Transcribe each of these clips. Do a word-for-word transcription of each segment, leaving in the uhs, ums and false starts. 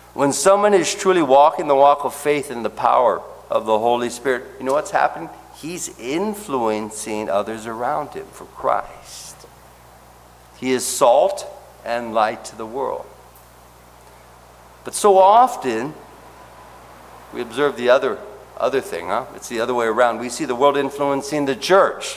When someone is truly walking the walk of faith in the power of the Holy Spirit, you know what's happening? He's influencing others around him for Christ. He is salt and light to the world. But so often, we observe the other, other thing, huh? It's the other way around. We see the world influencing the church.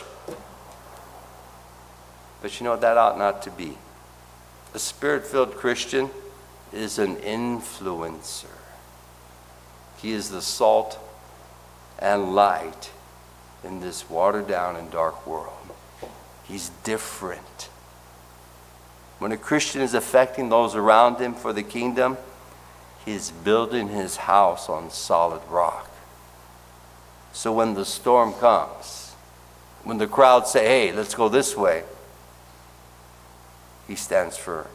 But you know, that ought not to be. A Spirit-filled Christian is an influencer. He is the salt and light in this watered-down and dark world. He's different. When a Christian is affecting those around him for the kingdom, he's building his house on solid rock. So when the storm comes, when the crowd say, hey, let's go this way, he stands firm.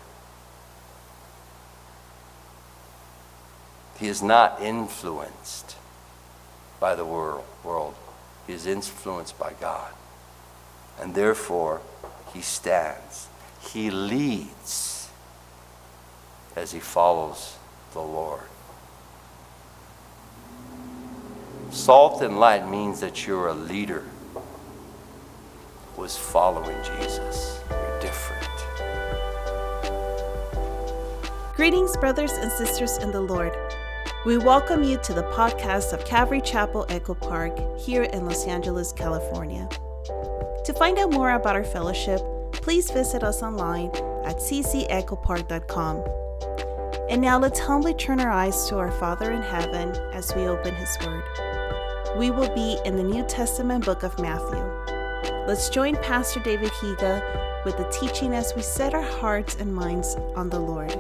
He is not influenced by the world. world. He is influenced by God. And therefore, he stands. He leads as he follows the Lord. Salt and light means that you're a leader who is following Jesus. You're different. Greetings, brothers and sisters in the Lord. We welcome you to the podcast of Calvary Chapel Echo Park here in Los Angeles, California. To find out more about our fellowship, please visit us online at c c echo park dot com. And now let's humbly turn our eyes to our Father in heaven as we open His Word. We will be in the New Testament book of Matthew. Let's join Pastor David Higa with the teaching as we set our hearts and minds on the Lord.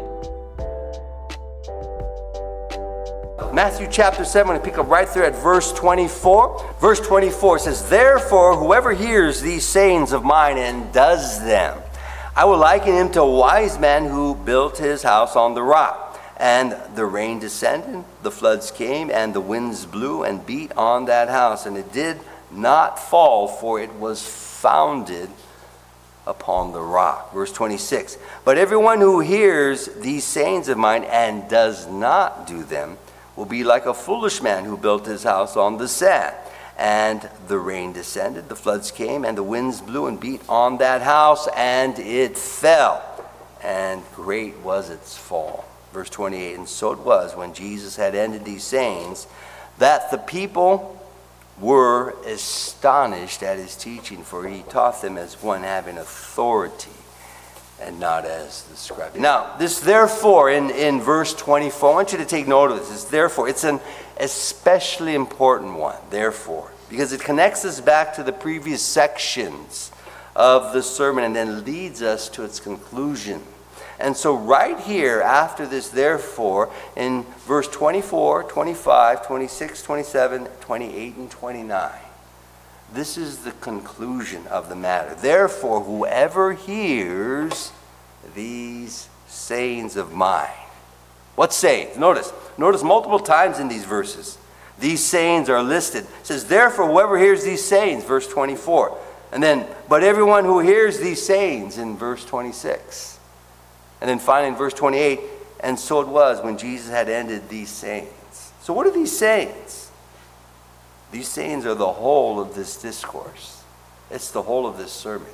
Matthew chapter seven, I'm going to pick up right there at verse twenty-four. Verse twenty-four says, therefore, whoever hears these sayings of mine and does them, I will liken him to a wise man who built his house on the rock. And the rain descended, the floods came, and the winds blew and beat on that house. And it did not fall, for it was founded upon the rock. Verse twenty-six, but everyone who hears these sayings of mine and does not do them will be like a foolish man who built his house on the sand. And the rain descended, the floods came, and the winds blew and beat on that house, and it fell. And great was its fall. Verse twenty-eight, and so it was when Jesus had ended these sayings that the people were astonished at his teaching, for he taught them as one having authority and not as the scribes. Now, this therefore in, in verse twenty-four, I want you to take note of this. This therefore, it's an especially important one, therefore, because it connects us back to the previous sections of the sermon and then leads us to its conclusion. And so right here, after this therefore, in verse twenty-four, twenty-five, twenty-six, twenty-seven, twenty-eight, and twenty-nine, this is the conclusion of the matter. Therefore, whoever hears these sayings of mine. What sayings? Notice. Notice multiple times in these verses. These sayings are listed. It says, therefore, whoever hears these sayings, verse twenty-four. And then, but everyone who hears these sayings in verse twenty-six. And then finally in verse twenty-eight, and so it was when Jesus had ended these sayings. So what are these sayings? These sayings are the whole of this discourse. It's the whole of this sermon.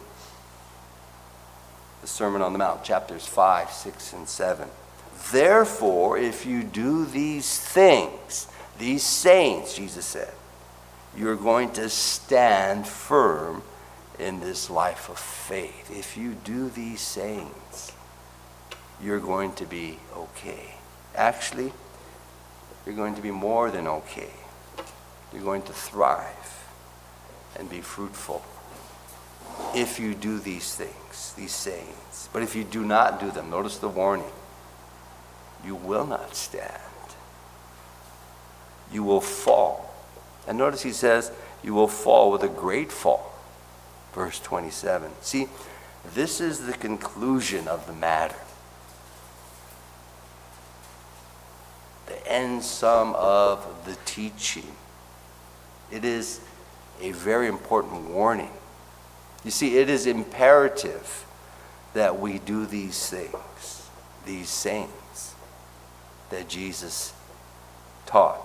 The Sermon on the Mount, chapters five, six, and seven. Therefore, if you do these things, these sayings, Jesus said, you're going to stand firm in this life of faith. If you do these sayings, you're going to be okay. Actually, you're going to be more than okay. You're going to thrive and be fruitful if you do these things, these sayings. But if you do not do them, notice the warning, you will not stand. You will fall. And notice he says, you will fall with a great fall. Verse twenty-seven. See, this is the conclusion of the matter. The end sum of the teaching. It is a very important warning. You see, it is imperative that we do these things, these sayings. that Jesus taught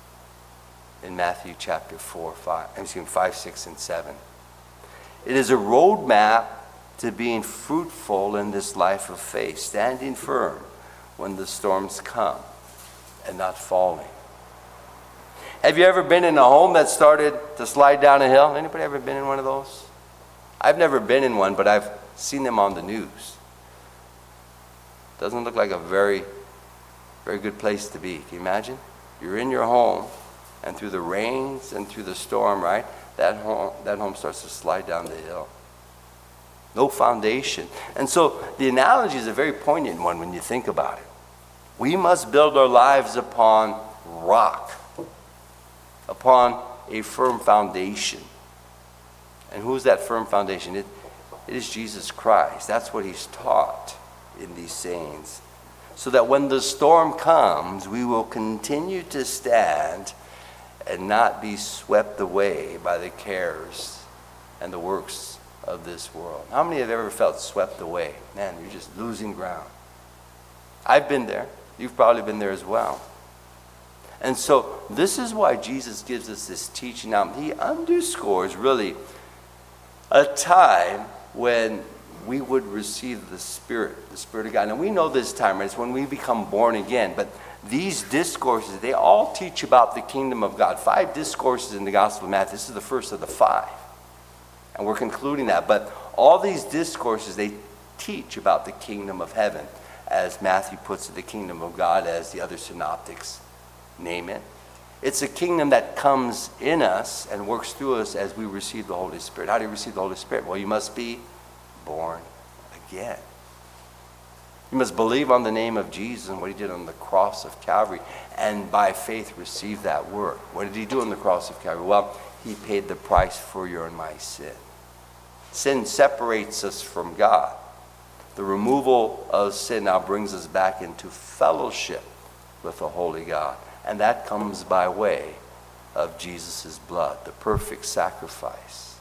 in Matthew chapter four, five, excuse me, five, six, and seven. It is a roadmap to being fruitful in this life of faith, standing firm when the storms come and not falling. Have you ever been in a home that started to slide down a hill? Anybody ever been in one of those? I've never been in one, but I've seen them on the news. Doesn't look like a very, very good place to be. Can you imagine? You're in your home, and through the rains and through the storm, right, that home, that home starts to slide down the hill. No foundation. And so the analogy is a very poignant one when you think about it. We must build our lives upon rock, upon a firm foundation. And who's that firm foundation? It, it is Jesus Christ. That's what he's taught in these sayings. So that when the storm comes, we will continue to stand and not be swept away by the cares and the works of this world. How many have ever felt swept away? Man, you're just losing ground. I've been there. You've probably been there as well. And so this is why Jesus gives us this teaching. Now, he underscores really a time when we would receive the Spirit, the Spirit of God. And we know this time, right? It's when we become born again. But these discourses, they all teach about the kingdom of God. Five discourses in the Gospel of Matthew. This is the first of the five. And we're concluding that. But all these discourses, they teach about the kingdom of heaven. As Matthew puts it, the kingdom of God, as the other synoptics name it. It's a kingdom that comes in us and works through us as we receive the Holy Spirit. How do you receive the Holy Spirit? Well, you must be born again. You must believe on the name of Jesus and what he did on the cross of Calvary, and by faith receive that word. What did he do on the cross of Calvary? Well, he paid the price for your and my sin. Sin separates us from God. The removal of sin now brings us back into fellowship with the Holy God. And that comes by way of Jesus' blood, the perfect sacrifice.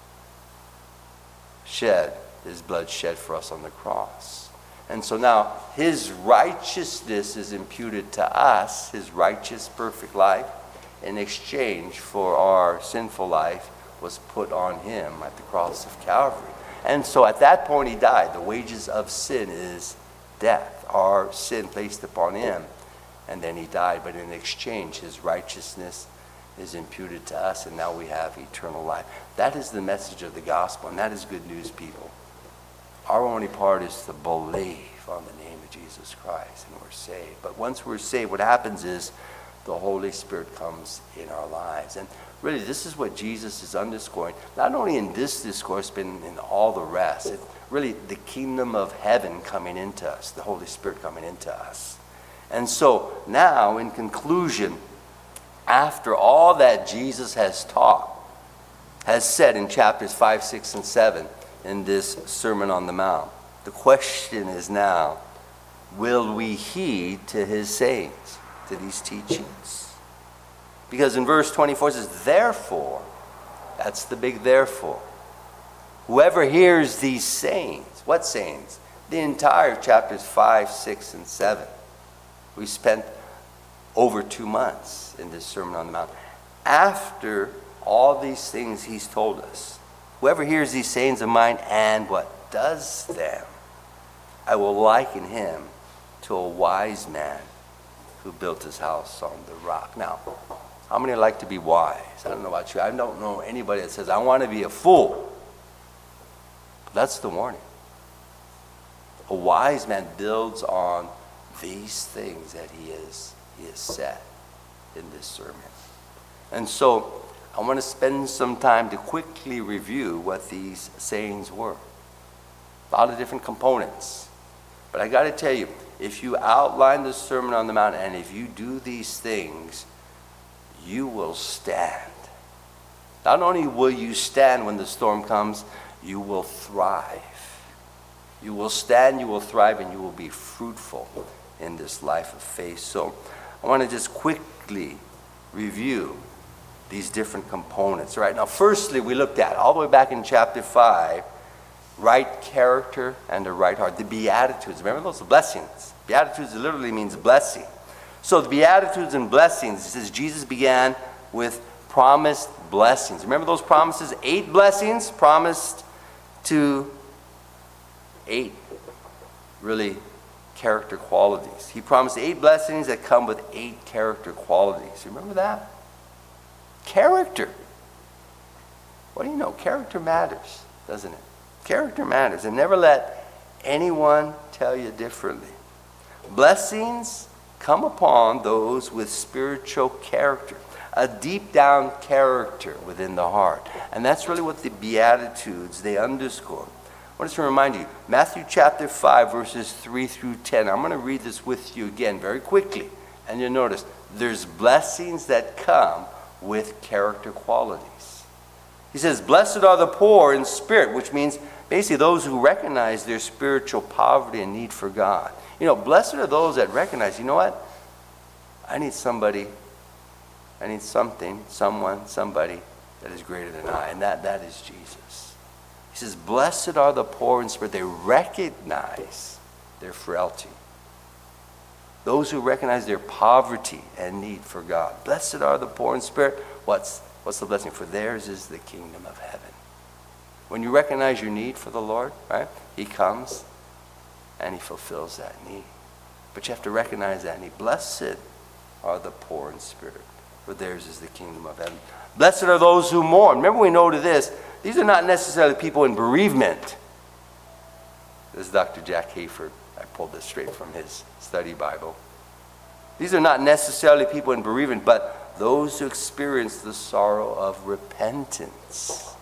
Shed, his blood shed for us on the cross. And so now his righteousness is imputed to us, his righteous, perfect life, in exchange for our sinful life was put on him at the cross of Calvary. And so at that point he died. The wages of sin is death, our sin placed upon him. And then he died, but in exchange, his righteousness is imputed to us, and now we have eternal life. That is the message of the gospel, and that is good news, people. Our only part is to believe on the name of Jesus Christ, and we're saved. But once we're saved, what happens is the Holy Spirit comes in our lives. And really, this is what Jesus is underscoring, not only in this discourse, but in, in all the rest. It's really the kingdom of heaven coming into us, the Holy Spirit coming into us. And so now, in conclusion, after all that Jesus has taught, has said in chapters five, six, and seven in this Sermon on the Mount, the question is now, will we heed to his sayings, to these teachings? Because in verse twenty-four it says, therefore, that's the big therefore. Whoever hears these sayings, what sayings? The entire chapters five, six, and seven. We spent over two months in this Sermon on the Mount. After all these things he's told us, whoever hears these sayings of mine and what does them, I will liken him to a wise man who built his house on the rock. Now, how many like to be wise? I don't know about you. I don't know anybody that says, I want to be a fool. That's the warning. A wise man builds on these things that he is he has said in this sermon. And so I want to spend some time to quickly review what these sayings were. A lot of different components. But I got to tell you, if you outline the Sermon on the Mount and if you do these things, you will stand. Not only will you stand when the storm comes, you will thrive. You will stand, you will thrive, and you will be fruitful in this life of faith. So I want to just quickly review these different components. Right now, firstly, we looked at, all the way back in chapter five, right character and a right heart. The Beatitudes, remember those blessings? Beatitudes literally means blessing. So the Beatitudes and blessings, it says Jesus began with promised blessings. Remember those promises? Eight blessings promised to eight really character qualities. He promised eight blessings that come with eight character qualities. Remember that? Character. What do you know? Character matters, doesn't it? Character matters. And never let anyone tell you differently. Blessings come upon those with spiritual character, a deep down character within the heart. And that's really what the Beatitudes, they underscore. I want to remind you, Matthew chapter five, verses three through ten. I'm going to read this with you again very quickly. And you'll notice there's blessings that come with character qualities. He says, blessed are the poor in spirit, which means basically those who recognize their spiritual poverty and need for God. You know, blessed are those that recognize, you know what? I need somebody, I need something, someone, somebody that is greater than I. And that, that is Jesus. He says, blessed are the poor in spirit. They recognize their frailty. Those who recognize their poverty and need for God. Blessed are the poor in spirit. What's, what's the blessing? For theirs is the kingdom of heaven. When you recognize your need for the Lord, right? He comes and he fulfills that need. But you have to recognize that need. Blessed are the poor in spirit, for theirs is the kingdom of heaven. Blessed are those who mourn. Remember, we know to this, these are not necessarily people in bereavement. This is Doctor Jack Hayford. I pulled this straight from his study Bible. These are not necessarily people in bereavement, but those who experience the sorrow of repentance.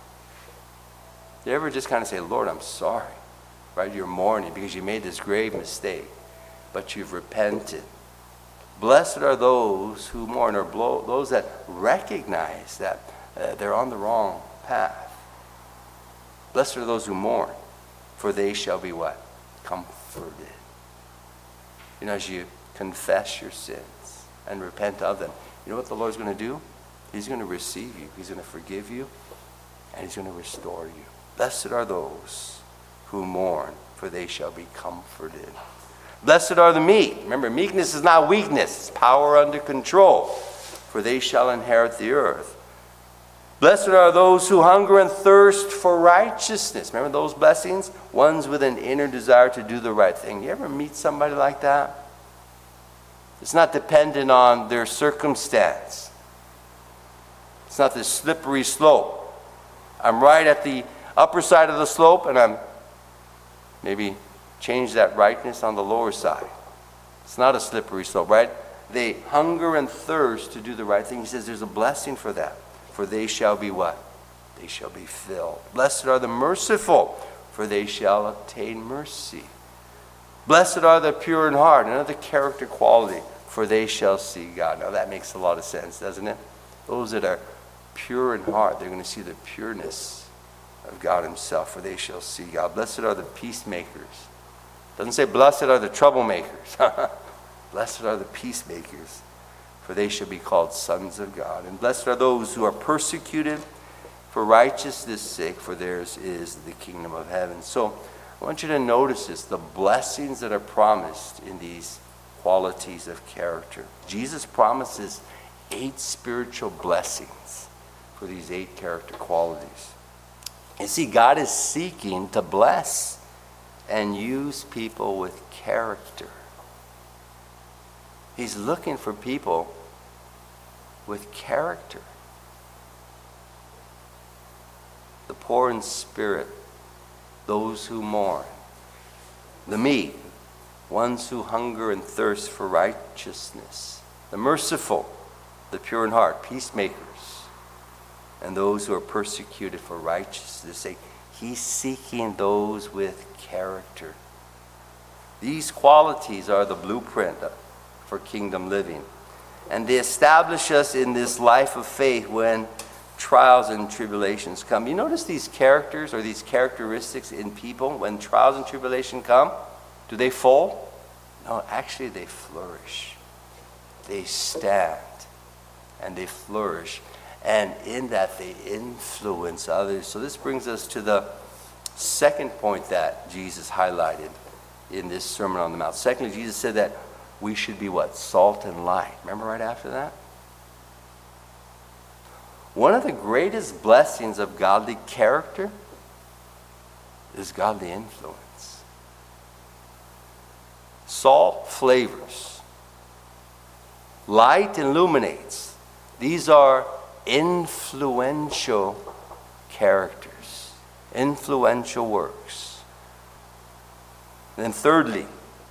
You ever just kind of say, Lord, I'm sorry, right? You're mourning because you made this grave mistake, but you've repented. Blessed are those who mourn, or blow, those that recognize that uh, they're on the wrong path. Blessed are those who mourn, for they shall be what? Comforted. You know, as you confess your sins and repent of them, you know what the Lord's going to do? He's going to receive you. He's going to forgive you, and he's going to restore you. Blessed are those who mourn, for they shall be comforted. Blessed are the meek. Remember, meekness is not weakness. It's power under control, for they shall inherit the earth. Blessed are those who hunger and thirst for righteousness. Remember those blessings? Ones with an inner desire to do the right thing. You ever meet somebody like that? It's not dependent on their circumstance. It's not this slippery slope. I'm right at the upper side of the slope, and I'm maybe change that rightness on the lower side. It's not a slippery slope, right? They hunger and thirst to do the right thing. He says there's a blessing for that. For they shall be what? They shall be filled. Blessed are the merciful, for they shall obtain mercy. Blessed are the pure in heart, another character quality, for they shall see God. Now that makes a lot of sense, doesn't it? Those that are pure in heart, they're going to see the pureness of God himself, for they shall see God. Blessed are the peacemakers. Doesn't say blessed are the troublemakers. Blessed are the peacemakers, for they shall be called sons of God. And blessed are those who are persecuted for righteousness' sake, for theirs is the kingdom of heaven. So I want you to notice this, the blessings that are promised in these qualities of character. Jesus promises eight spiritual blessings for these eight character qualities. You see, God is seeking to bless and use people with character. He's looking for people with character. The poor in spirit, those who mourn, the meek, ones who hunger and thirst for righteousness, the merciful, the pure in heart, peacemakers, and those who are persecuted for righteousness' sake. He's seeking those with character. These qualities are the blueprint for kingdom living. And they establish us in this life of faith when trials and tribulations come. You notice these characters or these characteristics in people when trials and tribulation come? Do they fall? No, actually they flourish. They stand and they flourish. And in that they influence others. So this brings us to the second point that Jesus highlighted in this Sermon on the Mount. Secondly, Jesus said that we should be what? Salt and light. Remember right after that? One of the greatest blessings of godly character is godly influence. Salt flavors. Light illuminates. These are influential characters, influential works. And then thirdly,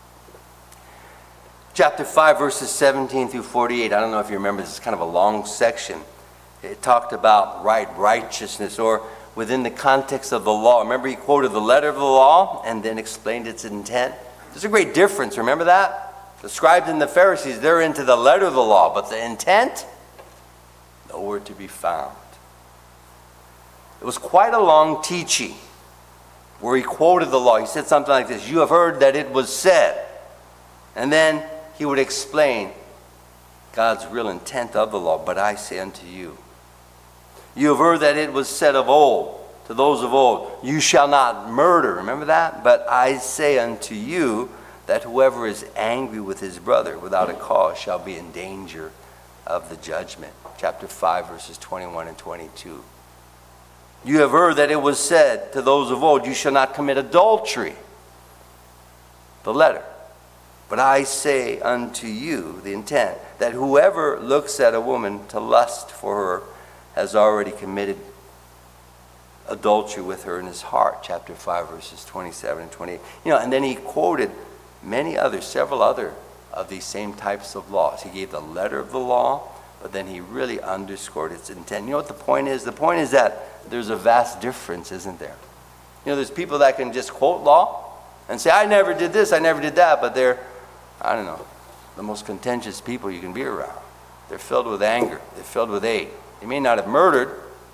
chapter five, verses seventeen through forty-eight. I don't know if you remember, this is kind of a long section. It talked about right righteousness, or within the context of the law. Remember, he quoted the letter of the law and then explained its intent. There's a great difference, remember that? The scribes and the Pharisees, they're into the letter of the law, but the intent, nowhere to be found. It was quite a long teaching where he quoted the law. He said something like this: you have heard that it was said. And then he would explain God's real intent of the law. But I say unto you, you have heard that it was said of old, to those of old, you shall not murder. Remember that? But I say unto you that whoever is angry with his brother without a cause shall be in danger of the judgment. Chapter five, verses twenty-one and twenty-two. You have heard that it was said to those of old, you shall not commit adultery. The letter. But I say unto you, the intent, that whoever looks at a woman to lust for her has already committed adultery with her in his heart. Chapter five, verses twenty-seven and twenty-eight. You know, and then he quoted many others, several other of these same types of laws. He gave the letter of the law, but then he really underscored its intent. You know what the point is? The point is that there's a vast difference, isn't there? You know, there's people that can just quote law and say, I never did this, I never did that, but they're, I don't know, the most contentious people you can be around. They're filled with anger. They're filled with hate. They may not have murdered,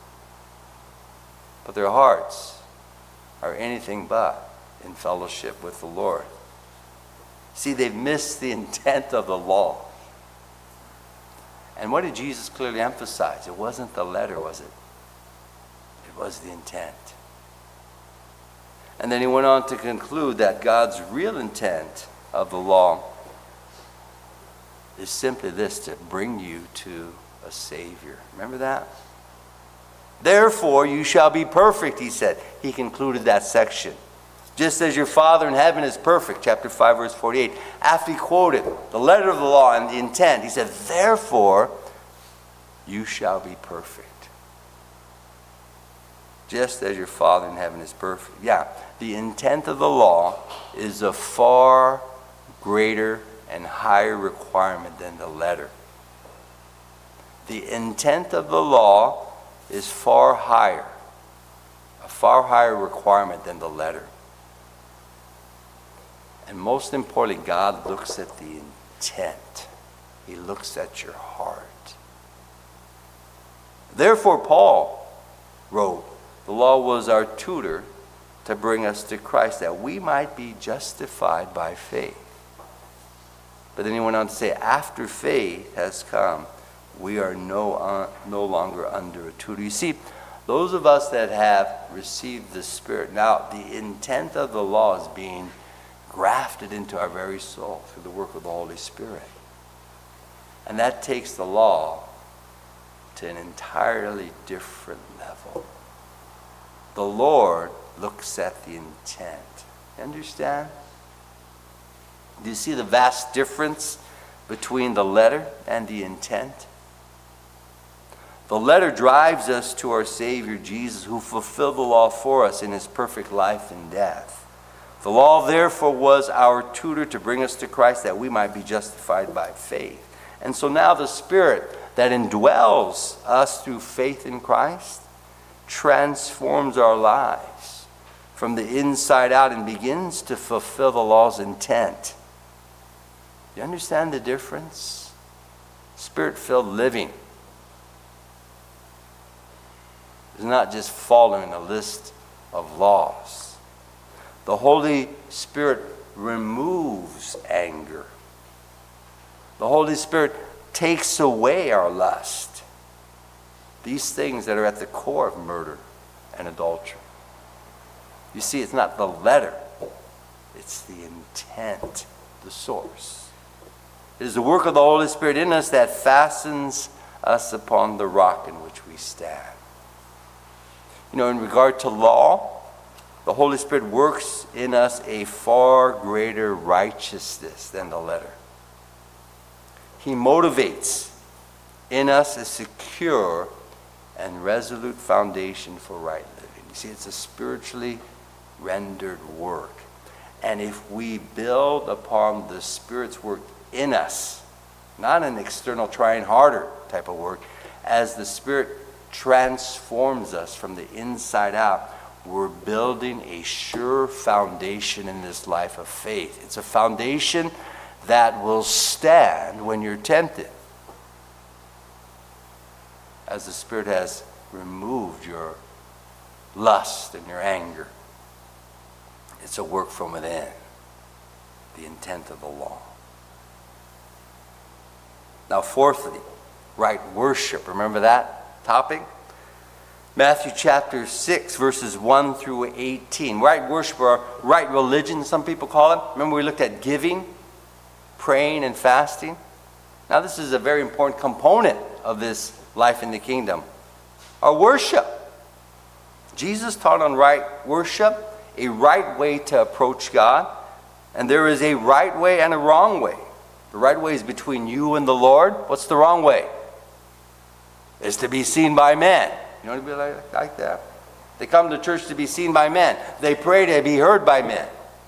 but their hearts are anything but in fellowship with the Lord. See, they've missed the intent of the law. And what did Jesus clearly emphasize? It wasn't the letter, was it? It was the intent. And then he went on to conclude that God's real intent of the law is simply this: to bring you to a Savior. Remember that? Therefore you shall be perfect, he said. He concluded that section. Just as your Father in heaven is perfect, chapter five, verse forty-eight. After he quoted the letter of the law and the intent, he said, therefore you shall be perfect. Just as your Father in heaven is perfect. Yeah, the intent of the law is a far greater and higher requirement than the letter. The intent of the law is far higher, a far higher requirement than the letter. And most importantly, God looks at the intent. He looks at your heart. Therefore, Paul wrote, the law was our tutor to bring us to Christ, that we might be justified by faith. But then he went on to say, after faith has come, we are no, uh, no longer under a tutor. You see, those of us that have received the Spirit, now the intent of the law is being grafted into our very soul through the work of the Holy Spirit. And that takes the law to an entirely different level. The Lord looks at the intent. You understand? Do you see the vast difference between the letter and the intent? The letter drives us to our Savior Jesus, who fulfilled the law for us in his perfect life and death. The law, therefore, was our tutor to bring us to Christ, that we might be justified by faith. And so now the Spirit that indwells us through faith in Christ transforms our lives from the inside out and begins to fulfill the law's intent. You understand the difference? Spirit-filled living is not just following a list of laws. The Holy Spirit removes anger. The Holy Spirit takes away our lust. These things that are at the core of murder and adultery. You see, it's not the letter, it's the intent, the source. It is the work of the Holy Spirit in us that fastens us upon the rock in which we stand. You know, in regard to law, the Holy Spirit works in us a far greater righteousness than the letter. He motivates in us a secure and resolute foundation for right living. You see, it's a spiritually rendered work. And if we build upon the Spirit's work in us, not an external trying harder type of work, as the Spirit transforms us from the inside out, we're building a sure foundation in this life of faith. It's a foundation that will stand when you're tempted, as the Spirit has removed your lust and your anger. It's a work from within, the intent of the law. Now, fourthly, right worship. Remember that topic? Matthew chapter six, verses one through eighteen. Right worship, or right religion, some people call it. Remember we looked at giving, praying, and fasting? Now, this is a very important component of this life in the kingdom. Our worship. Jesus taught on right worship, a right way to approach God. And there is a right way and a wrong way. The right way is between you and the Lord. What's the wrong way? It's to be seen by men. You know anybody like, like that? They come to church to be seen by men. They pray to be heard by men.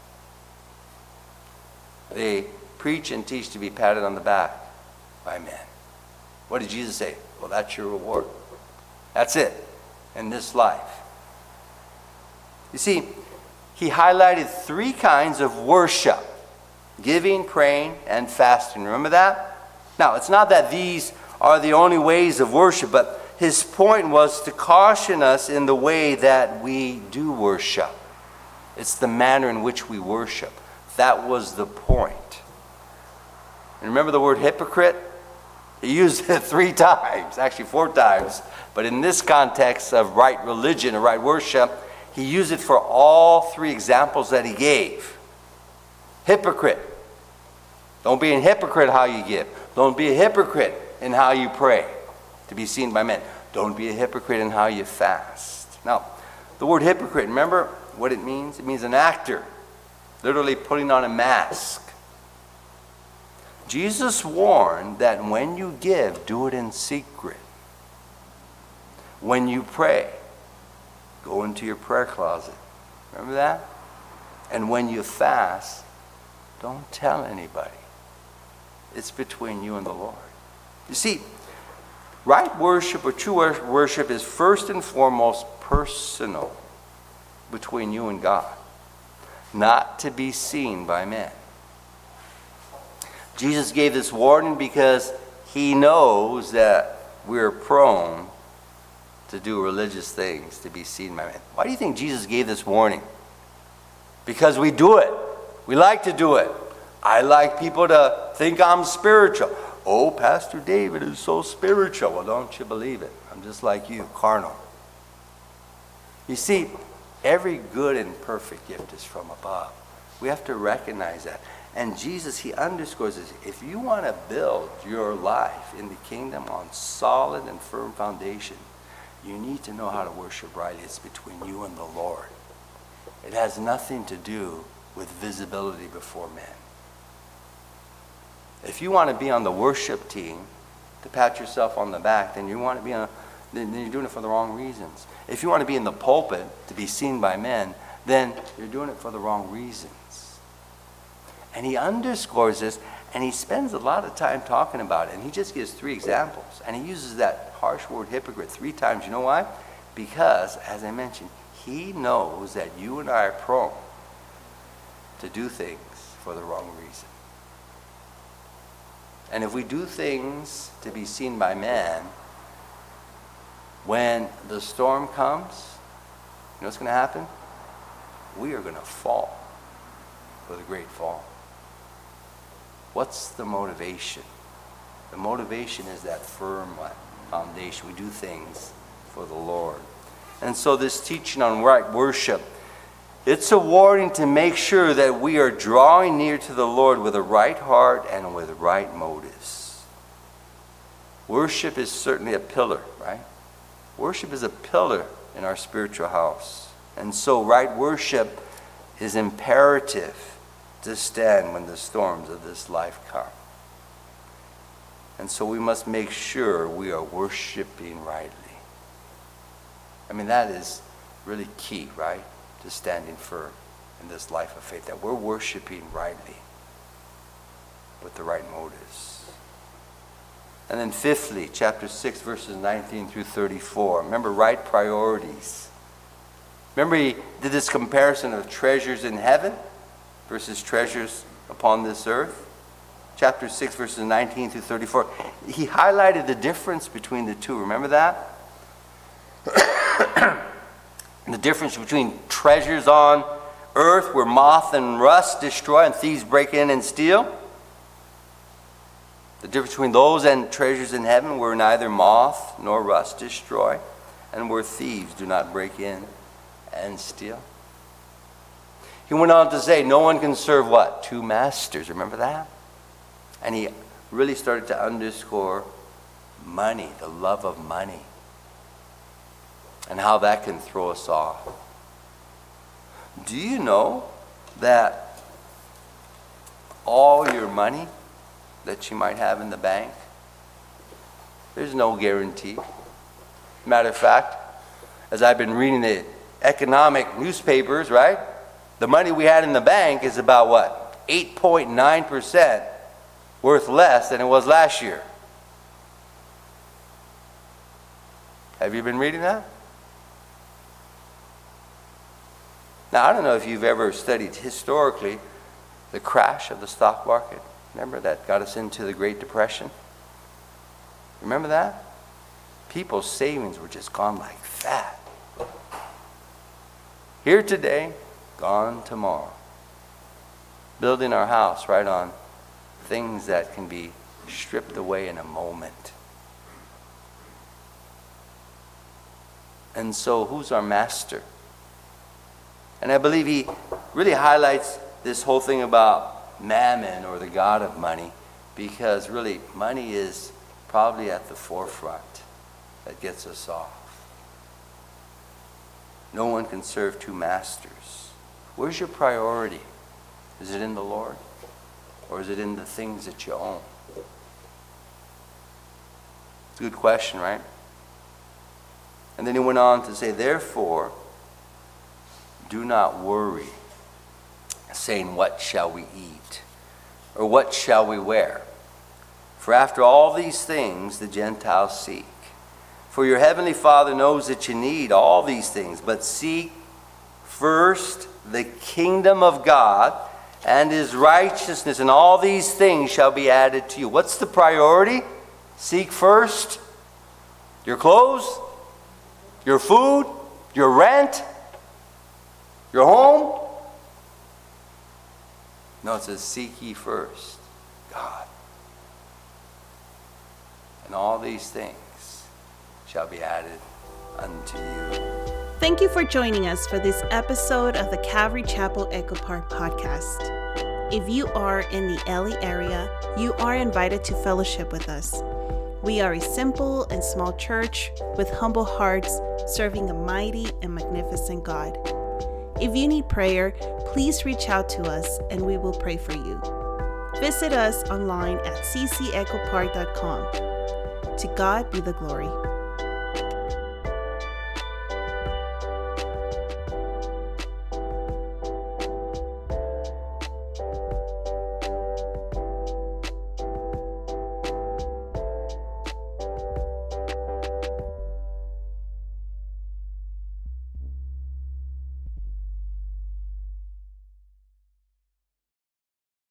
They preach and teach to be patted on the back by men. What did Jesus say? Well, that's your reward. That's it in this life. You see, he highlighted three kinds of worship: giving, praying, and fasting. Remember that? Now, it's not that these are the only ways of worship, but his point was to caution us in the way that we do worship. It's the manner in which we worship. That was the point. And remember the word hypocrite? He used it three times, actually four times. But in this context of right religion or right worship, he used it for all three examples that he gave. Hypocrite. Don't be a hypocrite how you give. Don't be a hypocrite in how you pray to be seen by men. Don't be a hypocrite in how you fast. Now, the word hypocrite, remember what it means? It means an actor, literally putting on a mask. Jesus warned that when you give, do it in secret. When you pray, go into your prayer closet. Remember that? And when you fast, don't tell anybody. It's between you and the Lord. You see, right worship or true worship is first and foremost personal, between you and God, not to be seen by men. Jesus gave this warning because he knows that we're prone to do religious things to be seen by men. Why do you think Jesus gave this warning? Because we do it. We like to do it. I like people to think I'm spiritual. Oh, Pastor David is so spiritual. Well, don't you believe it? I'm just like you, carnal. You see, every good and perfect gift is from above. We have to recognize that. And Jesus, he underscores this. If you want to build your life in the kingdom on solid and firm foundation, you need to know how to worship right. It's between you and the Lord. It has nothing to do with visibility before men. If you want to be on the worship team to pat yourself on the back, then you want to be on, then you're doing it for the wrong reasons. If you want to be in the pulpit to be seen by men, then you're doing it for the wrong reasons. And he underscores this, and he spends a lot of time talking about it. And he just gives three examples. And he uses that harsh word hypocrite three times. You know why? Because, as I mentioned, he knows that you and I are prone to do things for the wrong reason. And if we do things to be seen by men, when the storm comes, you know what's going to happen? We are going to fall for the great fall. What's the motivation? The motivation is that firm foundation. We do things for the Lord. And so this teaching on right worship, It's a warning to make sure that we are drawing near to the Lord with a right heart and with right motives. Worship is certainly a pillar, right? Worship is a pillar in our spiritual house. And so right worship is imperative to stand when the storms of this life come. And so we must make sure we are worshiping rightly. I mean, that is really key, right? To standing firm in this life of faith, that we're worshiping rightly with the right motives. And then fifthly, chapter six, verses nineteen through thirty-four. Remember, right priorities. Remember, he did this comparison of treasures in heaven versus treasures upon this earth. Chapter six, verses nineteen through thirty-four. He highlighted the difference between the two. Remember that? The difference between treasures on earth where moth and rust destroy and thieves break in and steal. The difference between those and treasures in heaven where neither moth nor rust destroy and where thieves do not break in and steal. He went on to say, no one can serve what? Two masters. Remember that? And he really started to underscore money, the love of money, and how that can throw us off. Do you know that all your money that you might have in the bank, there's no guarantee? Matter of fact, as I've been reading the economic newspapers, right? The money we had in the bank is about what? eight point nine percent worth less than it was last year. Have you been reading that? Now, I don't know if you've ever studied historically the crash of the stock market. Remember that got us into the Great Depression? Remember that? People's savings were just gone like that. Here today, gone tomorrow. Building our house right on things that can be stripped away in a moment. And so, who's our master? And I believe he really highlights this whole thing about mammon, or the god of money, because really money is probably at the forefront that gets us off. No one can serve two masters. Where's your priority? Is it in the Lord? Or is it in the things that you own? It's a good question, right? And then he went on to say, therefore, do not worry, saying, what shall we eat? Or what shall we wear? For after all these things the Gentiles seek. For your heavenly Father knows that you need all these things. But seek first the kingdom of God and his righteousness, and all these things shall be added to you. What's the priority? Seek first your clothes, your food, your rent, your home? No, it says, seek ye first God. And all these things shall be added unto you. Thank you for joining us for this episode of the Calvary Chapel Echo Park podcast. If you are in the L A area, you are invited to fellowship with us. We are a simple and small church with humble hearts serving a mighty and magnificent God. If you need prayer, please reach out to us and we will pray for you. Visit us online at c c echo park dot com. To God be the glory.